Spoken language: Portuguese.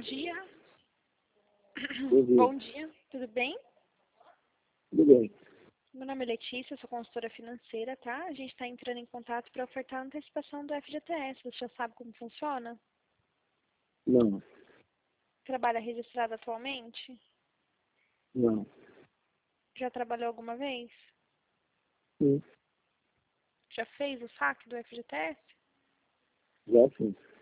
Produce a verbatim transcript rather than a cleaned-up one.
dia. Bom dia. Bom dia, tudo bem? Tudo bem. Meu nome é Letícia, sou consultora financeira, tá? A gente está entrando em contato para ofertar a antecipação do F G T S. Você já sabe como funciona? Não, Trabalha registrado atualmente? não. Já trabalhou alguma vez? Sim, Já fez o saque do F G T S? já sim.